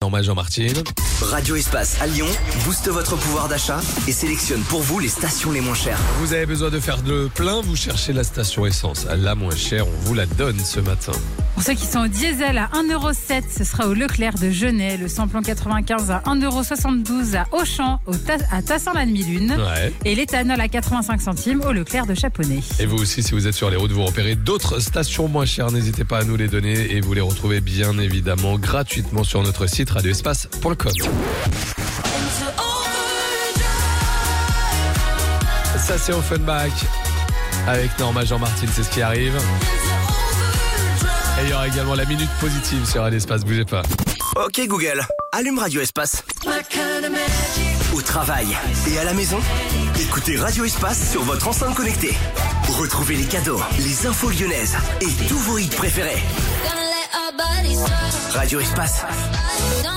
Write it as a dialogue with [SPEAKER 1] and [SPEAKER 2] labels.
[SPEAKER 1] Norma Jean-Martine.
[SPEAKER 2] Radio Espace à Lyon booste votre pouvoir d'achat et sélectionne pour vous les stations les moins chères.
[SPEAKER 1] Vous avez besoin de faire le plein, vous cherchez la station essence la moins chère, on vous la donne ce matin.
[SPEAKER 3] Pour ceux qui sont au diesel à 1,07€, ce sera au Leclerc de Genève, le samplon 95 à 1,72€ à Auchan, à Tassin-la-Demi-Lune.
[SPEAKER 1] Ouais.
[SPEAKER 3] Et l'éthanol à 85 centimes au Leclerc de Chaponnet.
[SPEAKER 1] Et vous aussi, si vous êtes sur les routes, vous repérez d'autres stations moins chères, n'hésitez pas à nous les donner et vous les retrouvez bien évidemment gratuitement sur notre site radioespace.com. Ça c'est Offenbach avec Norma Jean-Martine, c'est ce qui arrive. Et il y aura également la minute positive sur l'espace, bougez pas.
[SPEAKER 2] Ok Google, allume Radio Espace. Au travail et à la maison, écoutez Radio Espace sur votre enceinte connectée. Retrouvez les cadeaux, les infos lyonnaises et tous vos hits préférés. Radio Espace.